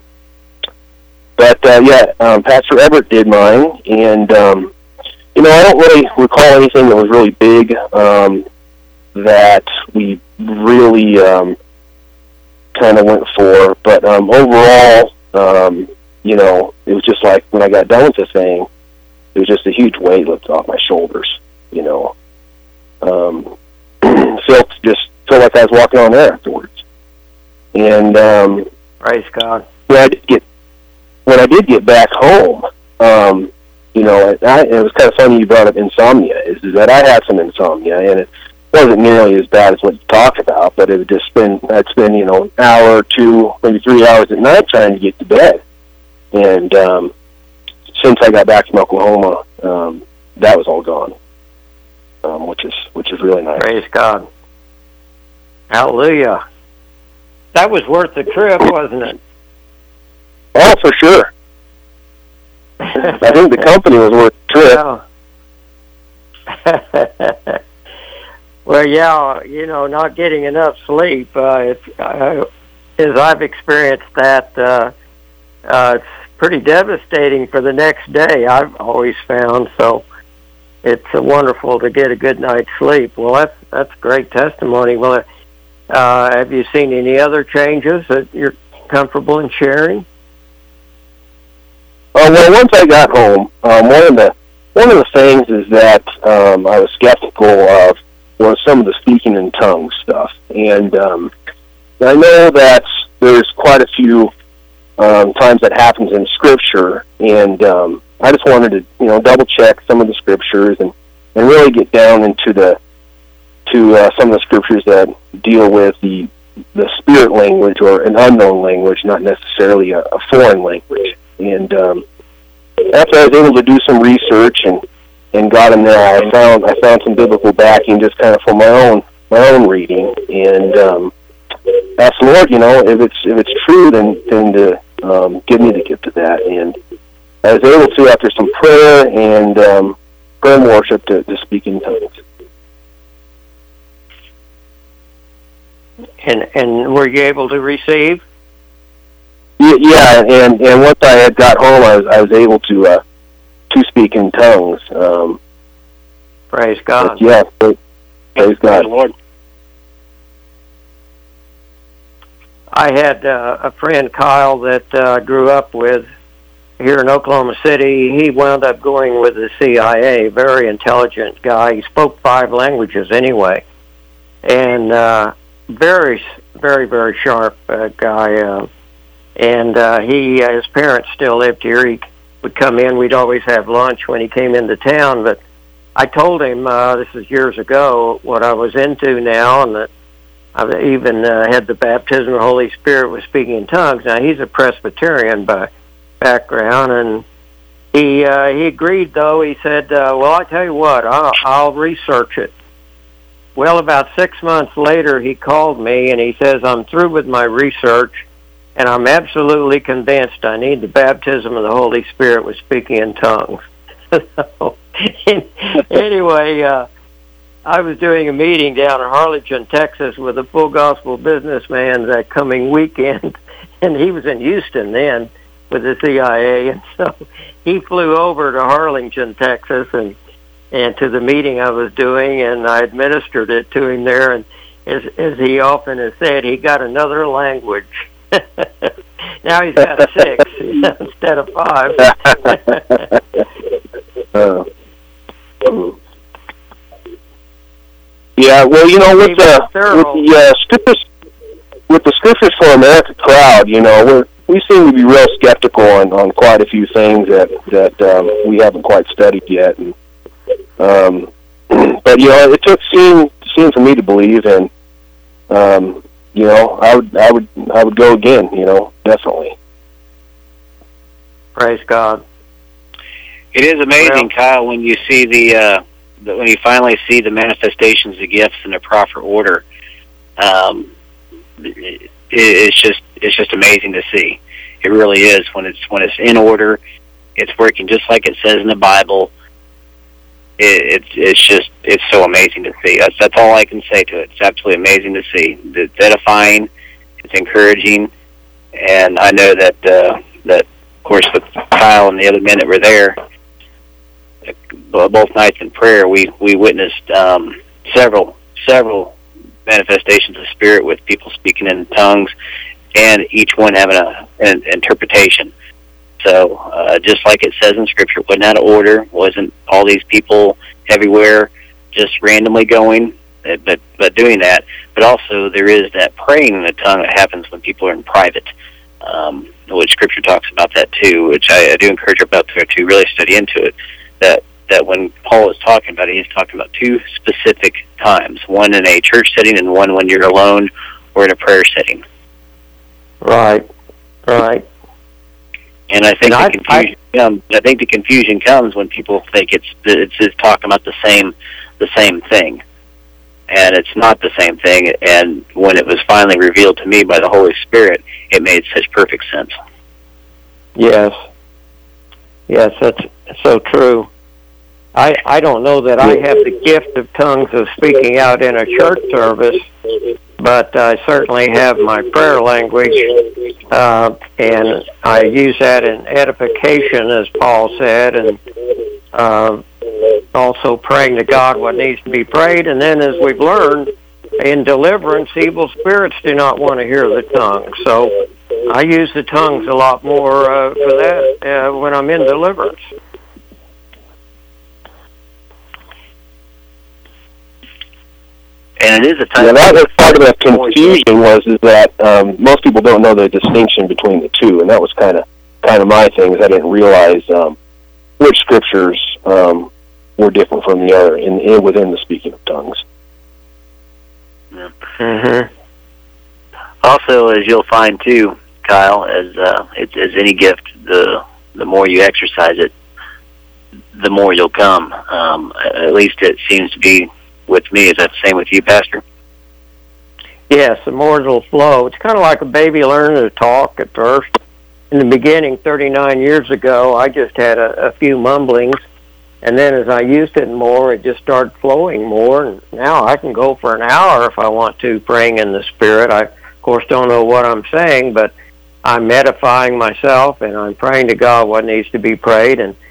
but uh, yeah, um, Pastor Everett did mine, and um, you know, I don't really recall anything that was really big um, that we really um, kind of went for. But um, overall, um, you know, it was just like when I got done with the thing, it was just a huge weight lifted off my shoulders. You know. Um, felt just felt like I was walking on air afterwards. And um, Praise God. when I did get when I did get back home, um, you know, it, I, it was kind of funny you brought up insomnia. Is, is that I had some insomnia, and it wasn't nearly as bad as what you talked about, but it would just spend I'd spend you know an hour or two, maybe three hours at night trying to get to bed. And um, since I got back from Oklahoma, um, that was all gone. Um, which is which is really nice. Praise God. Hallelujah. That was worth the trip, wasn't it? Oh, for sure. I think the company was worth the trip. Yeah. Well, yeah, you know, not getting enough sleep, uh, it's, uh, as I've experienced that, uh, uh, it's pretty devastating for the next day, I've always found, so it's uh, wonderful to get a good night's sleep. Well, that's that's great testimony. Well, uh, have you seen any other changes that you're comfortable in sharing? Uh, well, once I got home, um, one of the one of the things is that um, I was skeptical of was some of the speaking in tongues stuff, and um, I know that there's quite a few um, times that happens in Scripture, and um, I just wanted to, you know, double check some of the scriptures and, and really get down into the to uh, some of the scriptures that deal with the the spirit language or an unknown language, not necessarily a, a foreign language. And um, after I was able to do some research and, and got in there, I found I found some biblical backing just kind of for my own my own reading, and um, asked the Lord, you know, if it's if it's true, then then to um, give me the gift of that. And I was able to, after some prayer and um, prayer and worship, to, to speak in tongues. And and were you able to receive? Yeah, and, and once I had got home, I was I was able to uh, to speak in tongues. Um, Praise God. yeah, praise, praise Praise God. the Lord. I had uh, a friend, Kyle, that uh, I grew up with here in Oklahoma City. He wound up going with the C I A. Very intelligent guy. He spoke five languages anyway, and uh, very, very, very sharp uh, guy. Uh, and uh, he, uh, his parents still lived here. He would come in. We'd always have lunch when he came into town. But I told him, uh, this is years ago, what I was into now, and that I've even uh, had the baptism of the Holy Spirit with speaking in tongues. Now, he's a Presbyterian by background, and he uh, he agreed, though. He said, uh, well, I tell you what, I'll, I'll research it. Well, about six months later, he called me, and he says, I'm through with my research, and I'm absolutely convinced I need the baptism of the Holy Spirit with speaking in tongues. So, anyway, uh, I was doing a meeting down in Harlingen, Texas, with a full gospel businessman that coming weekend, and he was in Houston then with the C I A, and so he flew over to Harlingen, Texas, and and to the meeting I was doing, and I administered it to him there, and as, as he often has said, he got another language. Now he's got six instead of five. uh, Yeah, well, you know, with the with the uh, scriptures, with the Scriptures for America crowd, you know, we're we seem to be real skeptical on, on quite a few things that that um, we haven't quite studied yet. And, um, but you know, it took seeing seeing for me to believe, and um, you know, I would I would I would go again. You know, definitely. Praise God. It is amazing, Well, Kyle, when you see the, uh, the when you finally see the manifestations of gifts in a proper order. Um, it, it's just it's just amazing to see. It really is when it's when it's in order. It's working just like it says in the Bible. It, it's it's just it's so amazing to see. That's that's all I can say to it. It's absolutely amazing to see. It's edifying. It's encouraging, and I know that uh, that of course with Kyle and the other men that were there, both nights in prayer, we we witnessed um, several several manifestations of Spirit with people speaking in tongues, and each one having a, an interpretation. So uh, just like it says in Scripture, wasn't out of order, wasn't all these people everywhere just randomly going, but but doing that. But also there is that praying in the tongue that happens when people are in private, um, which Scripture talks about that too, which I, I do encourage our brother to really study into it, that that when Paul is talking about it, he's talking about two specific times, one in a church setting and one when you're alone or in a prayer setting. Right, right. And I think And the I- confusion comes. I think the confusion comes when people think it's it's, it's talking about the same the same thing, and it's not the same thing. And when it was finally revealed to me by the Holy Spirit, it made such perfect sense. Yes. Yes, that's so true. I, I don't know that I have the gift of tongues of speaking out in a church service, but I certainly have my prayer language, uh, and I use that in edification, as Paul said, and uh, also praying to God what needs to be prayed. And then, as we've learned, in deliverance, evil spirits do not want to hear the tongue. So I use the tongues a lot more uh, for that uh, when I'm in deliverance. And it is a time. Yeah, that was part of the confusion was is that um, most people don't know the distinction between the two, and that was kind of kind of my thing. Is I didn't realize um, which scriptures um, were different from the other in, in within the speaking of tongues. Yeah. Mm-hmm. Also, as you'll find too, Kyle, as uh, it's, as any gift, the the more you exercise it, the more you'll come. Um, at least it seems to be with me. Is that the same with you, Pastor? Yes, the more it'll flow. It's kind of like a baby learning to talk at first. In the beginning, thirty-nine years ago, I just had a, a few mumblings, and then as I used it more, it just started flowing more, and now I can go for an hour if I want to, praying in the Spirit. I, of course, don't know what I'm saying, but I'm edifying myself, and I'm praying to God what needs to be prayed, and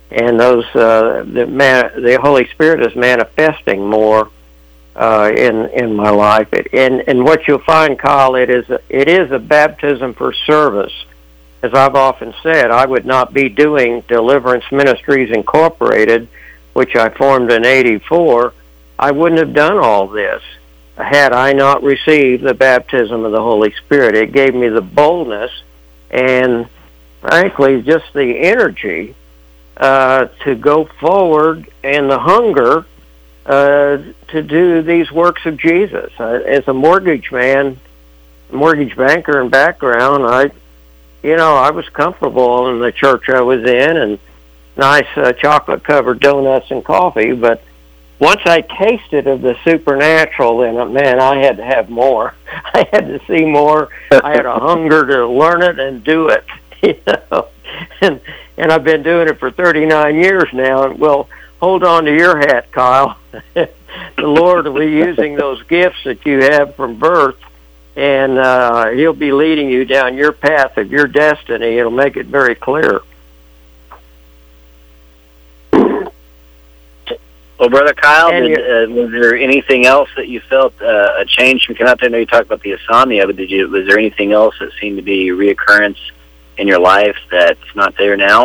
and those uh, the man, the Holy Spirit is manifesting more uh, in in my life. It, and and what you'll find, Kyle, it is a, it is a baptism for service. As I've often said, I would not be doing Deliverance Ministries Incorporated, which I formed in eighty-four. I wouldn't have done all this had I not received the baptism of the Holy Spirit. It gave me the boldness and, frankly, just the energy uh, to go forward and the hunger uh, to do these works of Jesus. Uh, as a mortgage man, mortgage banker in background, I, you know, I was comfortable in the church I was in and nice uh, chocolate-covered donuts and coffee, but once I tasted of the supernatural, then, man, I had to have more. I had to see more. I had a hunger to learn it and do it, you know. And and I've been doing it for thirty-nine years now. And, well, hold on to your hat, Kyle. The Lord will be using those gifts that you have from birth, and uh, He'll be leading you down your path of your destiny. It'll make it very clear. Well, Brother Kyle, And did, uh, was there anything else that you felt uh, a change from coming out there? I know you talked about the insomnia, but did you? Was there anything else that seemed to be a reoccurrence in your life that's not there now?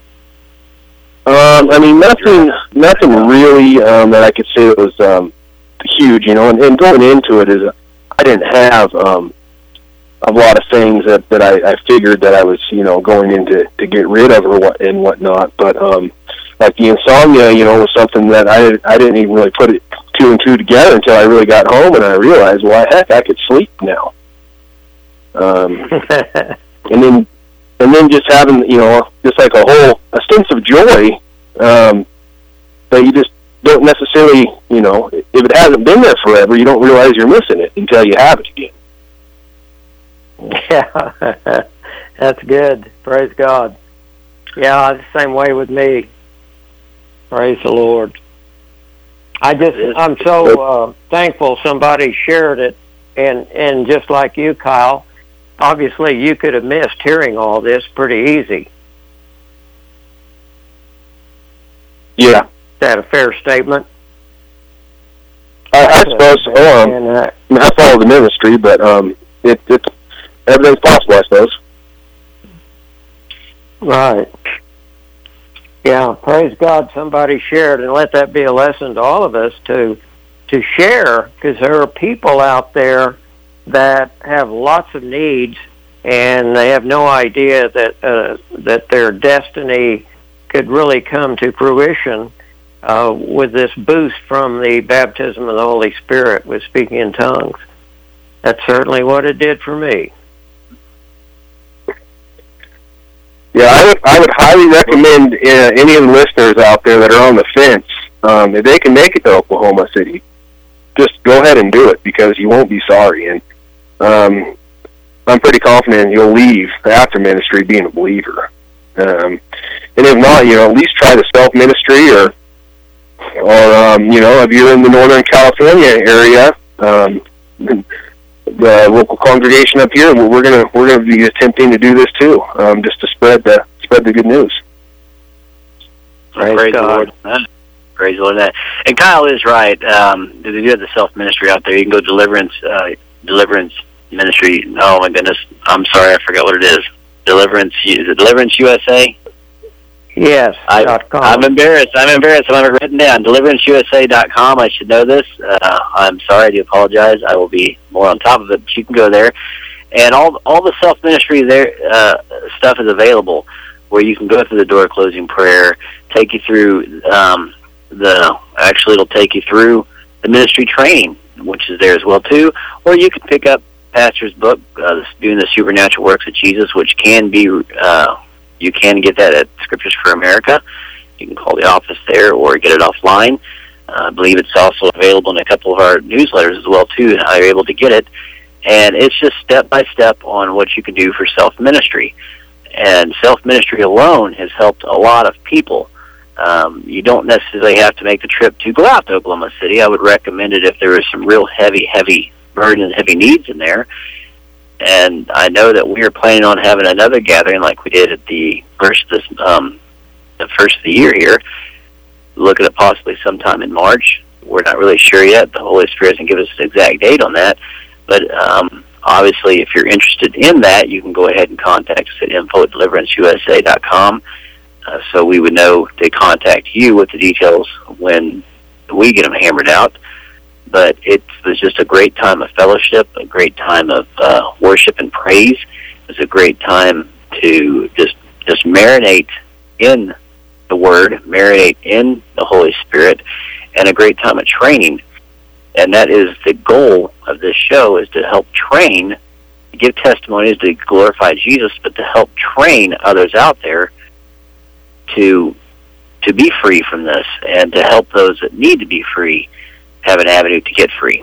Um, I mean, nothing, nothing really um, that I could say was um, huge, you know. And, and going into it is, I didn't have um, a lot of things that that I, I figured that I was, you know, going into to get rid of or what and whatnot, but. Um, Like the insomnia, you know, was something that I I didn't even really put it two and two together until I really got home and I realized, well, heck, I could sleep now. Um, and then and then just having, you know, just like a whole a sense of joy um, that you just don't necessarily, you know, if it hasn't been there forever, you don't realize you're missing it until you have it again. Yeah, that's good. Praise God. Yeah, it's the same way with me. Praise the Lord. I just, I'm so uh, thankful somebody shared it, and, and just like you, Kyle, obviously you could have missed hearing all this pretty easy. Yeah. Is that a fair statement? I, I suppose so. Um, and, uh, I mean, I follow the ministry, but um, it, it, everything's possible, I suppose. Right. Yeah, praise God somebody shared, and let that be a lesson to all of us to to share, because there are people out there that have lots of needs, and they have no idea that uh, that their destiny could really come to fruition uh, with this boost from the baptism of the Holy Spirit with speaking in tongues. That's certainly what it did for me. Yeah, I would I would highly recommend uh, any of the listeners out there that are on the fence, um, if they can make it to Oklahoma City, just go ahead and do it, because you won't be sorry. And um, I'm pretty confident you'll leave after ministry being a believer. Um, and if not, you know, at least try the self ministry, or or um, you know, if you're in the Northern California area. Um, the local congregation up here, we're gonna we're gonna be attempting to do this too, um, just to spread the spread the good news. Praise, Praise the Lord. Praise the Lord. And Kyle is right. Um, they do have the self ministry out there. You can go deliverance uh, deliverance ministry. Oh my goodness, I'm sorry, I forgot what it is. Deliverance is it Deliverance U S A? Yes. I, I'm embarrassed. I'm embarrassed. I have it written down. Deliverance U S A dot com. I should know this. Uh, I'm sorry. I do apologize. I will be more on top of it. But you can go there, and all all the self ministry there uh, stuff is available, where you can go through the door closing prayer, take you through um, the. Actually, it'll take you through the ministry training, which is there as well too. Or you can pick up Pastor's book, uh, doing the supernatural works of Jesus, which can be. Uh, You can get that at Scriptures for America. You can call the office there or get it offline. Uh, I believe it's also available in a couple of our newsletters as well, too, and how you're able to get it. And it's just step-by-step on what you can do for self-ministry. And self-ministry alone has helped a lot of people. Um, you don't necessarily have to make the trip to go out to Oklahoma City. I would recommend it if there is some real heavy, heavy burden and heavy needs in there. And I know that we are planning on having another gathering like we did at the first this um, the first of the year here. Looking at possibly sometime in March. We're not really sure yet. The Holy Spirit hasn't given us an exact date on that. But um, obviously, if you're interested in that, you can go ahead and contact us at info at deliverance u s a dot com. Uh, so we would know to contact you with the details when we get them hammered out. But it was just a great time of fellowship, a great time of uh, worship and praise. It was a great time to just just marinate in the Word, marinate in the Holy Spirit, and a great time of training. And that is the goal of this show, is to help train, to give testimonies, to glorify Jesus, but to help train others out there to to be free from this, and to help those that need to be free have an avenue to get free.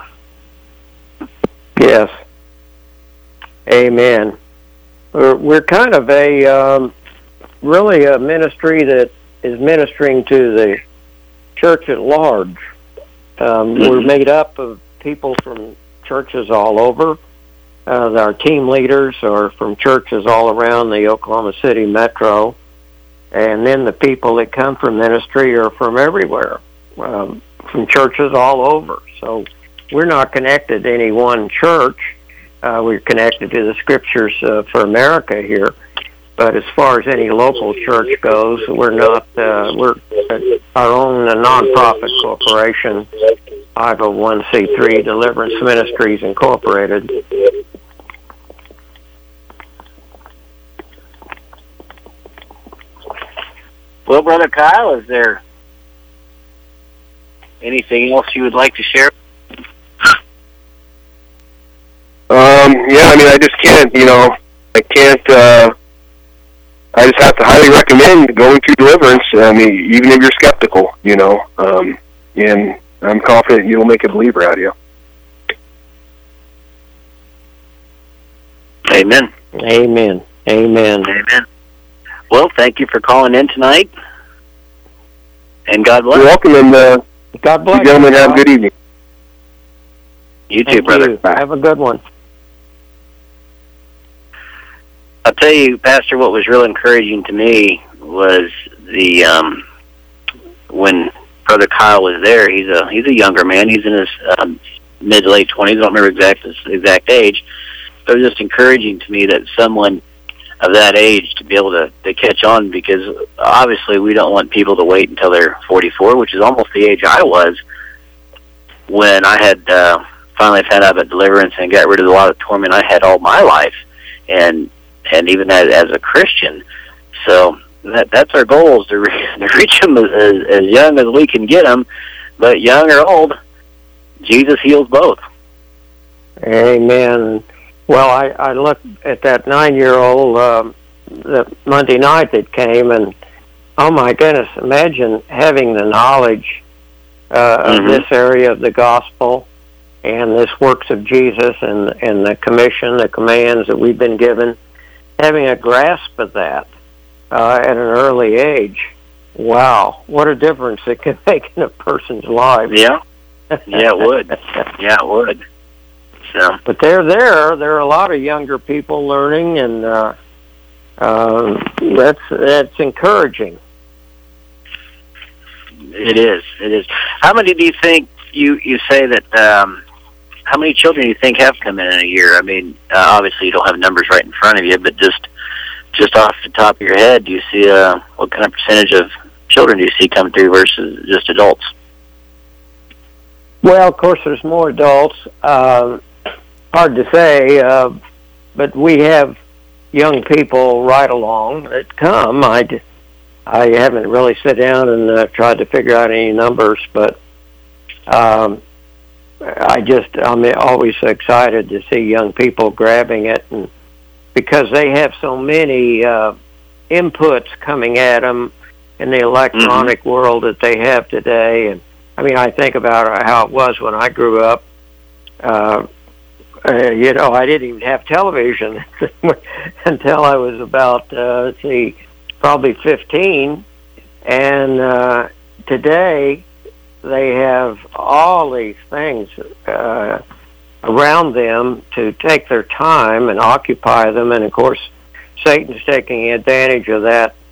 Yes. Amen. We're, we're kind of a, um, really a ministry that is ministering to the church at large. Um, mm-hmm. We're made up of people from churches all over. Uh, our team leaders are from churches all around the Oklahoma City metro. And then the people that come from ministry are from everywhere, um, from churches all over. So we're not connected to any one church. Uh, we're connected to the Scriptures uh, for America here. But as far as any local church goes, we're not, uh, we're our own uh, nonprofit corporation, five oh one c three, Deliverance Ministries Incorporated. Well, Brother Kyle, is there anything else you would like to share? Um, yeah, I mean, I just can't, you know, I can't, uh, I just have to highly recommend going through Deliverance. I mean, even if you're skeptical, you know, um, and I'm confident you'll make a believer out of you. Amen. Amen. Amen. Amen. Well, thank you for calling in tonight, and God bless. You're welcome, and uh, God bless you gentlemen. You, have a good evening. You too, Thank brother. You. Have a good one. I'll tell you, Pastor, what was real encouraging to me was the um, when Brother Kyle was there. He's a he's a younger man. He's in his um, mid to late twenties. I don't remember exact his exact age. But it was just encouraging to me that someone of that age to be able to, to catch on, because obviously we don't want people to wait until they're forty-four, which is almost the age I was when I had uh, finally found out about Deliverance and got rid of a lot of torment I had all my life, and and even as, as a Christian. So that that's our goal, is to, re- to reach them as, as, as young as we can get them, but young or old, Jesus heals both. Amen. Well, I, I looked at that nine-year-old um, the Monday night that came, and oh my goodness, imagine having the knowledge uh, mm-hmm. of this area of the gospel and this works of Jesus and, and the commission, the commands that we've been given, having a grasp of that uh, at an early age. Wow, what a difference it can make in a person's life. Yeah, yeah, it would. Yeah, it would. So. But they're there. There are a lot of younger people learning, and uh, uh, that's that's encouraging. It is. It is. How many do you think you you say that? Um, how many children do you think have come in in a year? I mean, uh, obviously you don't have numbers right in front of you, but just just off the top of your head, do you see uh, what kind of percentage of children do you see come through versus just adults? Well, of course, there's more adults. Uh, hard to say, uh, but we have young people right along that come. I, I haven't really sat down and uh, tried to figure out any numbers, but um, I just, I'm always excited to see young people grabbing it, and because they have so many uh, inputs coming at them in the electronic mm-hmm. world that they have today. And I mean, I think about how it was when I grew up. Uh, uh, you know, I didn't even have television until I was about, uh, let's see, probably fifteen. And uh, today they have all these things uh, around them to take their time and occupy them. And, of course, Satan's taking advantage of that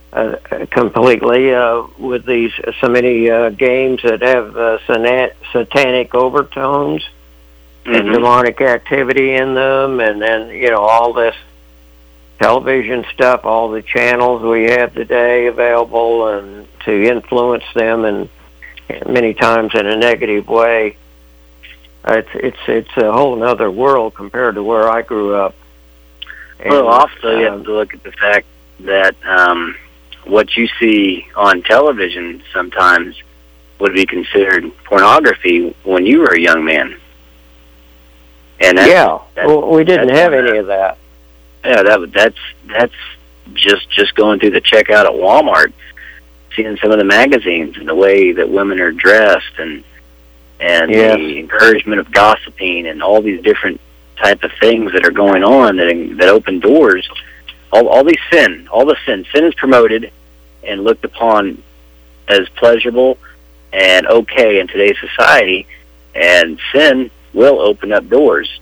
uh, completely uh, with these so many uh, games that have uh, sana- satanic overtones mm-hmm. and demonic activity in them, and then you know all this television stuff, all the channels we have today available, and to influence them, and, and many times in a negative way. It's it's it's a whole other world compared to where I grew up. And, well, also um, you have to look at the fact that um, what you see on television sometimes would be considered pornography when you were a young man. And that's, yeah, that's, well, we didn't have that. any of that. Yeah, that that's that's just just going through the checkout at Walmart, seeing some of the magazines and the way that women are dressed, and and yes. the encouragement of gossiping and all these different type of things that are going on that that open doors. All all these sin, all the sin, sin is promoted and looked upon as pleasurable and okay in today's society, and sin will open up doors.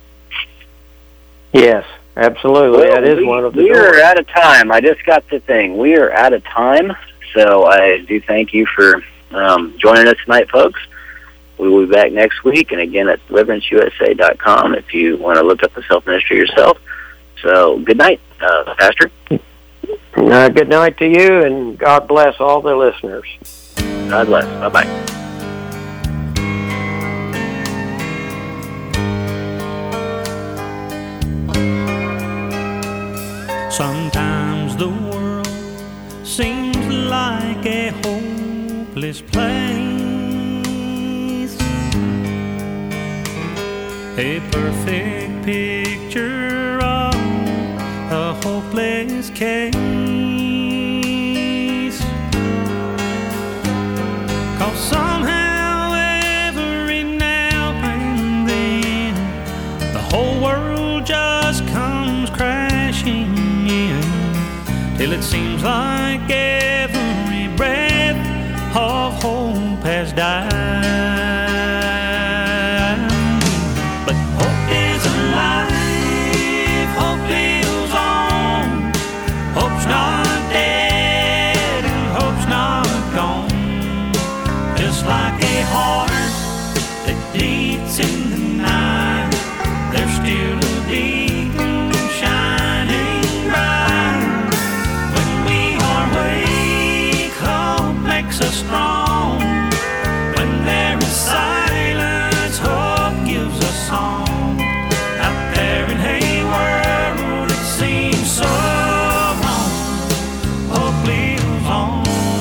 Yes. Absolutely, well, that is we, one of the We doors. are out of time. I just got the thing. We are out of time, so I do thank you for um, joining us tonight, folks. We will be back next week, and again at deliverance u s a dot com if you want to look up the self-ministry yourself. So, good night, uh, Pastor. Uh, good night to you, and God bless all the listeners. God bless. Bye-bye. Sometimes the world seems like a hopeless place, a perfect picture of a hopeless case. 'Cause somehow, every now and then, the whole world just comes crashing in, till it seems like every breath of hope has died. But hope is alive, hope lives on, hope's not dead, and hope's not gone. Just like a heart that beats in the night, there's still a beacon shining bright. When we are awake, hope makes us strong. When there is silence, hope gives us song. Out there in a world that seems so wrong, hope lives on.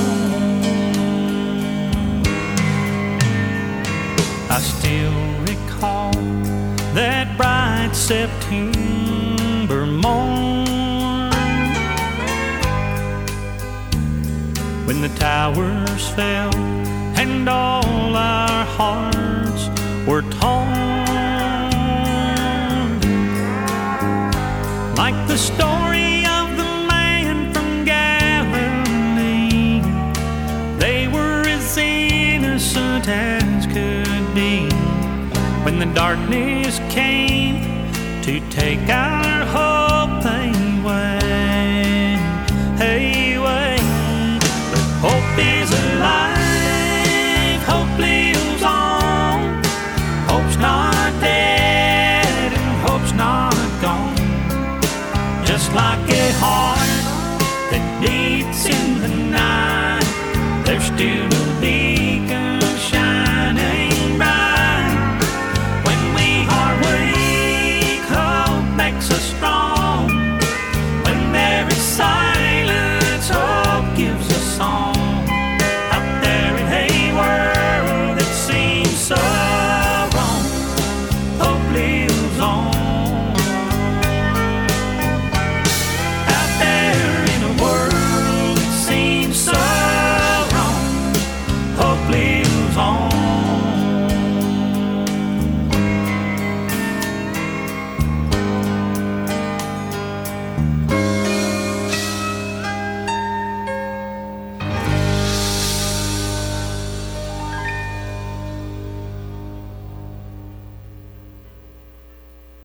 I still recall that bright September morn, when the towers fell and all our hearts were torn. Like the story of the man from Galilee, they were as innocent as could be. When the darkness came to take our hope away, away. But hope is alive, hope lives on, hope's not dead, and hope's not gone. Just like a heart that beats in the night, there's still a